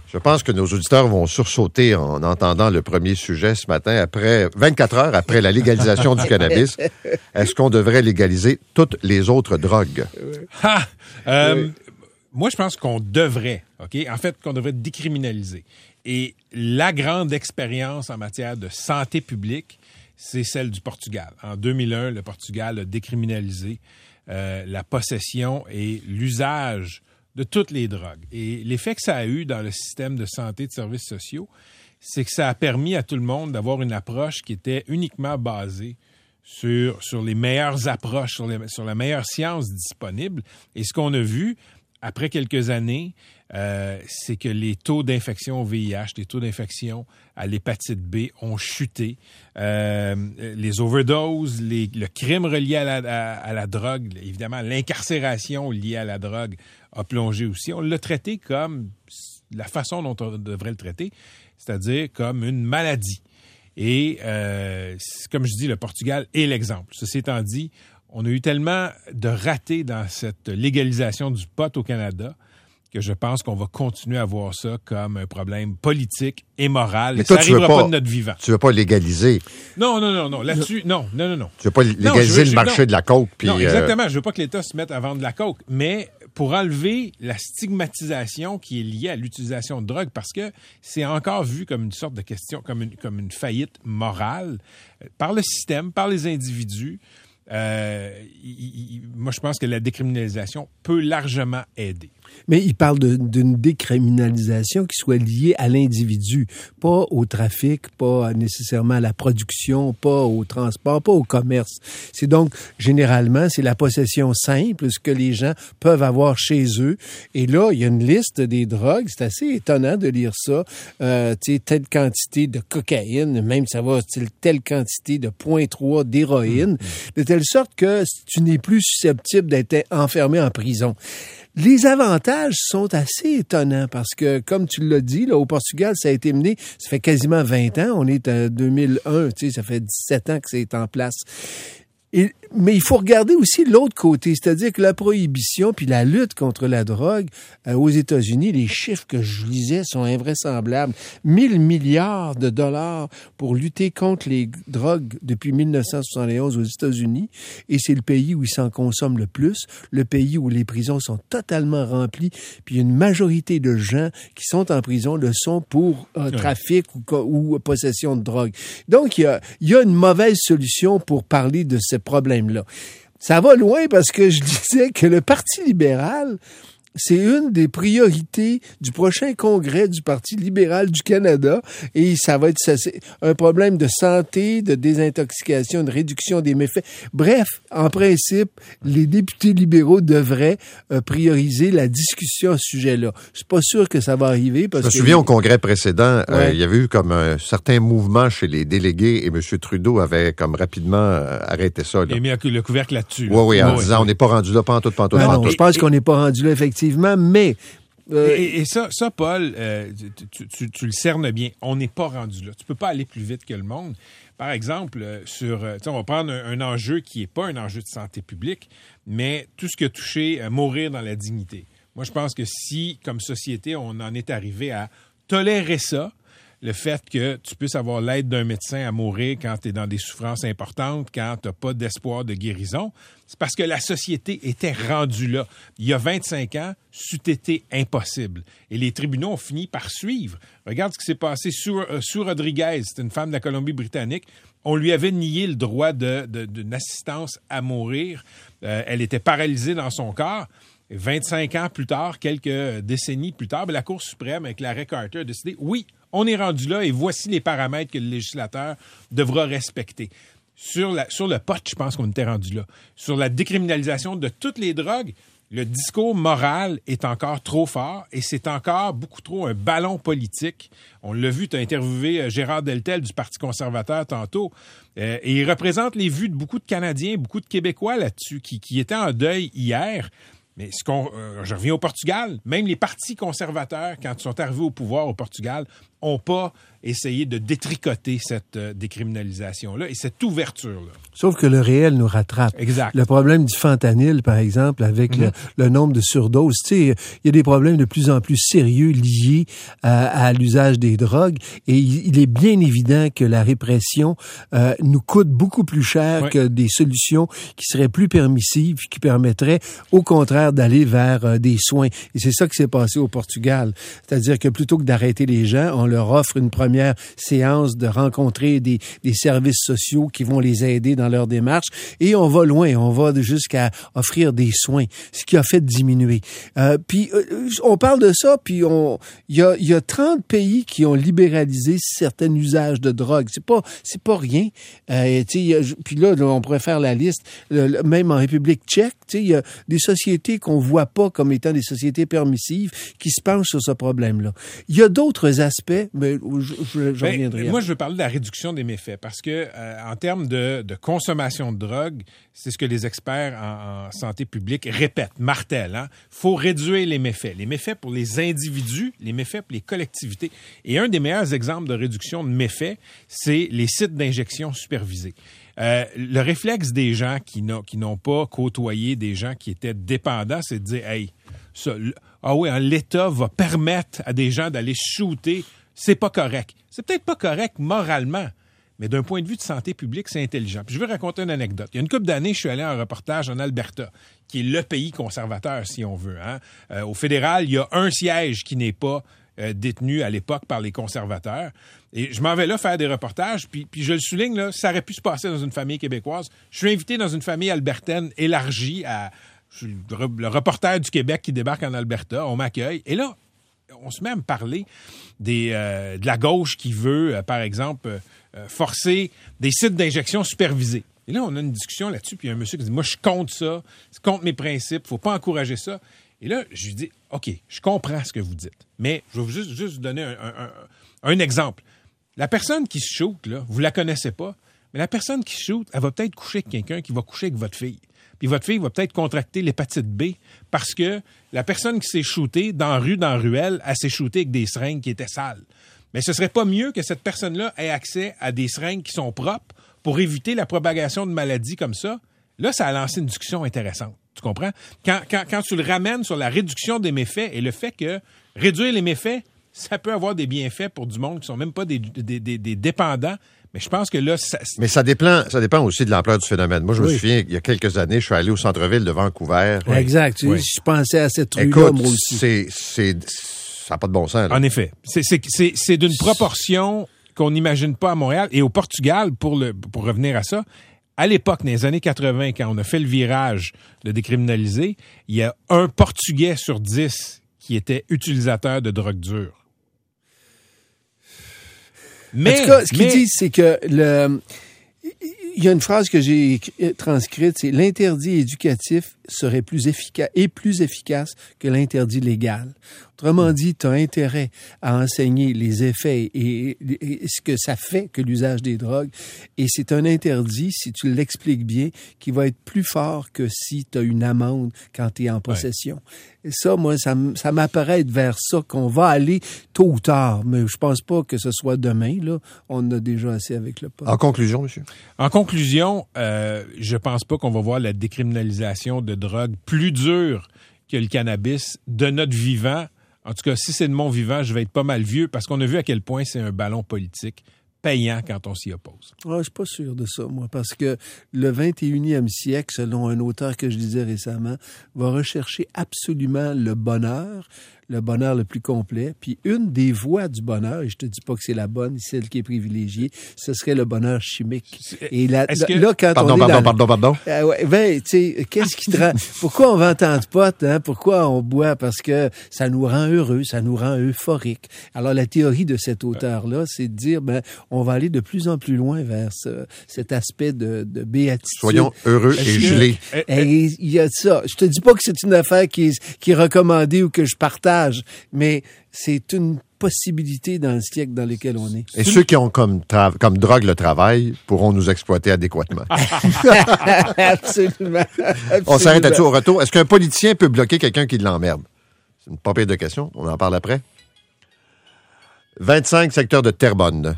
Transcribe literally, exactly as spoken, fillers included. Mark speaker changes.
Speaker 1: Je pense que nos auditeurs vont sursauter en entendant le premier sujet ce matin, après vingt-quatre heures après la légalisation du cannabis. Est-ce qu'on devrait légaliser toutes les autres drogues?
Speaker 2: Ha! Euh, oui. Moi, je pense qu'on devrait, OK? En fait, qu'on devrait décriminaliser. Et la grande expérience en matière de santé publique, c'est celle du Portugal. En deux mille un, le Portugal a décriminalisé euh, la possession et l'usage de toutes les drogues. Et l'effet que ça a eu dans le système de santé et de services sociaux, c'est que ça a permis à tout le monde d'avoir une approche qui était uniquement basée sur, sur les meilleures approches, sur, les, sur la meilleure science disponible. Et ce qu'on a vu, après quelques années, euh, c'est que les taux d'infection au V I H, les taux d'infection à l'hépatite B ont chuté. Euh, les overdoses, les, le crime relié à la, à, à la drogue, évidemment, l'incarcération liée à la drogue a plongé aussi. On l'a traité comme la façon dont on devrait le traiter, c'est-à-dire comme une maladie. Et euh, comme je dis, le Portugal est l'exemple. Ceci étant dit, on a eu tellement de ratés dans cette légalisation du pot au Canada que je pense qu'on va continuer à voir ça comme un problème politique et moral.
Speaker 1: Mais
Speaker 2: et
Speaker 1: toi,
Speaker 2: ça
Speaker 1: n'arrivera
Speaker 2: pas,
Speaker 1: pas
Speaker 2: de notre vivant.
Speaker 1: Tu veux pas légaliser?
Speaker 2: Non, non, non, non. Là-dessus, non, non, non, non.
Speaker 1: Tu veux pas légaliser non, veux, le marché non. de la coke? Puis,
Speaker 2: non, exactement. Euh... Je veux pas que l'État se mette à vendre de la coke. Mais pour enlever la stigmatisation qui est liée à l'utilisation de drogue, parce que c'est encore vu comme une sorte de question, comme une, comme une faillite morale par le système, par les individus. Euh, il, il, moi, je pense que la décriminalisation peut largement aider.
Speaker 3: Mais il parle de, d'une décriminalisation qui soit liée à l'individu, pas au trafic, pas nécessairement à la production, pas au transport, pas au commerce. C'est donc, généralement, c'est la possession simple, ce que les gens peuvent avoir chez eux. Et là, il y a une liste des drogues. C'est assez étonnant de lire ça. Euh, tu sais, telle quantité de cocaïne, même ça va, telle quantité de zéro virgule trois d'héroïne, mmh. de telle sorte que tu n'es plus susceptible d'être enfermé en prison. Les avantages sont assez étonnants parce que, comme tu l'as dit, là, au Portugal, ça a été mené, ça fait quasiment vingt ans, on est en deux mille un, tu sais, ça fait dix-sept ans que c'est en place. Et, mais il faut regarder aussi l'autre côté, c'est-à-dire que la prohibition puis la lutte contre la drogue euh, aux États-Unis, les chiffres que je lisais sont invraisemblables. mille milliards de dollars pour lutter contre les drogues depuis dix-neuf cent soixante et onze aux États-Unis, et c'est le pays où ils s'en consomment le plus, le pays où les prisons sont totalement remplies, puis une majorité de gens qui sont en prison le sont pour euh, trafic ou, ou possession de drogue. Donc, il y a, il y a une mauvaise solution pour parler de ce problème-là. Ça va loin parce que je disais que le Parti libéral, c'est une des priorités du prochain congrès du Parti libéral du Canada et ça va être ça, c'est un problème de santé, de désintoxication, de réduction des méfaits. Bref, en principe, les députés libéraux devraient euh, prioriser la discussion à ce sujet-là. Je suis pas sûr que ça va arriver parce que...
Speaker 1: Je me souviens au congrès précédent,
Speaker 3: ouais.
Speaker 1: euh, il y avait eu comme un certain mouvement chez les délégués et M. Trudeau avait comme rapidement euh, arrêté ça.
Speaker 2: Il a mis le couvercle là-dessus.
Speaker 1: Oui, oui, oui, en
Speaker 2: ouais,
Speaker 1: disant
Speaker 2: ouais.
Speaker 1: on n'est pas rendu là, pantoute, pantoute,
Speaker 3: ben
Speaker 1: pantoute.
Speaker 3: Non, je pense qu'on n'est pas rendu là, effectivement. Mais
Speaker 2: euh... et, et ça, ça, Paul, euh, tu, tu, tu le cernes bien. On n'est pas rendu là. Tu peux pas aller plus vite que le monde. Par exemple, euh, sur, euh, on va prendre un, un enjeu qui est pas un enjeu de santé publique, mais tout ce qui a touché à mourir dans la dignité. Moi, je pense que si, comme société, on en est arrivé à tolérer ça, le fait que tu puisses avoir l'aide d'un médecin à mourir quand tu es dans des souffrances importantes, quand tu n'as pas d'espoir de guérison, c'est parce que la société était rendue là. Il y a vingt-cinq ans, c'eût été impossible. Et les tribunaux ont fini par suivre. Regarde ce qui s'est passé sous, euh, sous Rodriguez, c'est une femme de la Colombie-Britannique. On lui avait nié le droit de, de, d'une assistance à mourir. Euh, elle était paralysée dans son corps. vingt-cinq ans plus tard, quelques décennies plus tard, la Cour suprême, avec l'arrêt Carter, a décidé, oui, on est rendu là et voici les paramètres que le législateur devra respecter. Sur, la, sur le pot, je pense qu'on était rendu là. Sur la décriminalisation de toutes les drogues, le discours moral est encore trop fort et c'est encore beaucoup trop un ballon politique. On l'a vu, tu as interviewé Gérard Deltel du Parti conservateur tantôt, euh, et il représente les vues de beaucoup de Canadiens, beaucoup de Québécois là-dessus, qui, qui étaient en deuil hier. Mais ce qu'on, euh, je reviens au Portugal, même les partis conservateurs, quand ils sont arrivés au pouvoir au Portugal, n'ont pas essayé de détricoter cette euh, décriminalisation-là et cette ouverture-là.
Speaker 3: Sauf que le réel nous rattrape.
Speaker 2: Exact.
Speaker 3: Le problème du fentanyl, par exemple, avec mm-hmm. le, le nombre de surdoses, tu sais, il y a des problèmes de plus en plus sérieux liés à, à l'usage des drogues et il, il est bien évident que la répression euh, nous coûte beaucoup plus cher ouais. que des solutions qui seraient plus permissives, qui permettraient au contraire d'aller vers euh, des soins. Et c'est ça qui s'est passé au Portugal. C'est-à-dire que plutôt que d'arrêter les gens, on leur offre une première séance de rencontrer des, des services sociaux qui vont les aider dans leur démarche et on va loin, on va jusqu'à offrir des soins, ce qui a fait diminuer. Euh, puis euh, on parle de ça, puis on il y a il y a trente pays qui ont libéralisé certains usages de drogue. C'est pas c'est pas rien. Euh, tu sais, puis là, là on pourrait faire la liste. Le, le, même en République tchèque, tu sais, il y a des sociétés qu'on voit pas comme étant des sociétés permissives qui se penchent sur ce problème-là. Il y a d'autres aspects, mais je, je, j'en reviendrai.
Speaker 2: Ben, moi, je veux parler de la réduction des méfaits parce que euh, en termes de, de consommation de drogue, c'est ce que les experts en, en santé publique répètent, martèlent. Hein? Faut réduire les méfaits. Les méfaits pour les individus, les méfaits pour les collectivités. Et un des meilleurs exemples de réduction de méfaits, c'est les sites d'injection supervisés. Euh, le réflexe des gens qui n'ont, qui n'ont pas côtoyé des gens qui étaient dépendants, c'est de dire, hey, ça, ah oui, hein, l'État va permettre à des gens d'aller shooter. C'est pas correct. C'est peut-être pas correct moralement, mais d'un point de vue de santé publique, c'est intelligent. Puis je veux raconter une anecdote. Il y a une couple d'années, je suis allé en reportage en Alberta, qui est le pays conservateur, si on veut. Hein. Euh, au fédéral, il y a un siège qui n'est pas euh, détenu à l'époque par les conservateurs. Et je m'en vais là faire des reportages, puis, puis je le souligne, là, ça aurait pu se passer dans une famille québécoise. Je suis invité dans une famille albertaine élargie à... Je suis le reporter du Québec qui débarque en Alberta. On m'accueille. Et là, on se met à me parler des, euh, de la gauche qui veut, euh, par exemple, euh, forcer des sites d'injection supervisés. Et là, on a une discussion là-dessus, puis il y a un monsieur qui dit « Moi, je compte ça, c'est contre mes principes, faut pas encourager ça. » Et là, je lui dis « OK, je comprends ce que vous dites, mais je vais vous juste, juste vous donner un, un, un, un exemple. La personne qui se shoot, là, vous la connaissez pas, mais la personne qui se shoot, elle va peut-être coucher avec quelqu'un qui va coucher avec votre fille. Puis votre fille va peut-être contracter l'hépatite B parce que la personne qui s'est shootée dans la rue, dans la ruelle, elle s'est shootée avec des seringues qui étaient sales. Mais ce serait pas mieux que cette personne-là ait accès à des seringues qui sont propres pour éviter la propagation de maladies comme ça? Là, ça a lancé une discussion intéressante. Tu comprends? Quand, quand, quand tu le ramènes sur la réduction des méfaits et le fait que réduire les méfaits, ça peut avoir des bienfaits pour du monde qui sont même pas des, des, des, des dépendants. Mais je pense que là... Ça...
Speaker 1: Mais ça dépend, ça dépend aussi de l'ampleur du phénomène. Moi, je
Speaker 3: oui.
Speaker 1: me souviens, il y a quelques années, je suis allé au centre-ville de Vancouver.
Speaker 3: Oui. Exact. Oui. Je pensais à cette rue-là,
Speaker 1: Écoute,
Speaker 3: moi aussi.
Speaker 1: c'est, c'est, ça n'a pas de bon sens. Là.
Speaker 2: En effet. C'est, c'est, c'est, c'est d'une proportion qu'on n'imagine pas à Montréal. Et au Portugal, pour, le, pour revenir à ça, à l'époque, dans les années quatre-vingt, quand on a fait le virage de décriminaliser, il y a un Portugais sur dix qui était utilisateur de drogue dure. Mais,
Speaker 3: en tout cas, ce qu'ils
Speaker 2: mais...
Speaker 3: disent, c'est que le, il y a une phrase que j'ai transcrite, c'est l'interdit éducatif serait plus efficace et plus efficace que l'interdit légal. Autrement dit, tu as intérêt à enseigner les effets et, et, et ce que ça fait que l'usage des drogues. Et c'est un interdit, si tu l'expliques bien, qui va être plus fort que si tu as une amende quand tu es en possession. Ouais. Et ça, moi, ça, ça m'apparaît être vers ça qu'on va aller tôt ou tard. Mais je pense pas que ce soit demain. Là, on a déjà assez avec le pot.
Speaker 1: En conclusion, monsieur?
Speaker 2: En conclusion, euh, je pense pas qu'on va voir la décriminalisation de drogue plus dure que le cannabis de notre vivant. En tout cas, si c'est de mon vivant, je vais être pas mal vieux parce qu'on a vu à quel point c'est un ballon politique payant quand on s'y oppose.
Speaker 3: Ah, je suis pas sûr de ça, moi, parce que le vingt et unième siècle, selon un auteur que je lisais récemment, va rechercher absolument le bonheur, le bonheur le plus complet. Puis une des voies du bonheur, et je te dis pas que c'est la bonne, celle qui est privilégiée, ce serait le bonheur chimique. Et là,
Speaker 2: Est-ce que...
Speaker 3: là quand
Speaker 1: pardon,
Speaker 3: on est
Speaker 1: pardon,
Speaker 3: dans...
Speaker 1: pardon, pardon, pardon.
Speaker 3: Ah ouais, ben, tu sais, qu'est-ce qui te rend... Pourquoi on vend tant de potes, hein? Pourquoi on boit? Parce que ça nous rend heureux, ça nous rend euphorique. Alors, la théorie de cet auteur-là, c'est de dire, ben, on va aller de plus en plus loin vers ce, cet aspect de, de béatitude.
Speaker 1: Soyons heureux
Speaker 3: Est-ce
Speaker 1: et
Speaker 3: que...
Speaker 1: gelés.
Speaker 3: Et il y a ça. Je te dis pas que c'est une affaire qui est, qui est recommandée ou que je partage, mais c'est une possibilité dans le siècle dans lequel on est.
Speaker 1: Et ceux qui ont comme, tra- comme drogue le travail pourront nous exploiter adéquatement.
Speaker 3: Absolument. Absolument.
Speaker 1: On s'arrête là-dessus au retour. Est-ce qu'un politicien peut bloquer quelqu'un qui l'emmerde? C'est une pas pire de question. On en parle après. vingt-cinq, secteur de Terrebonne.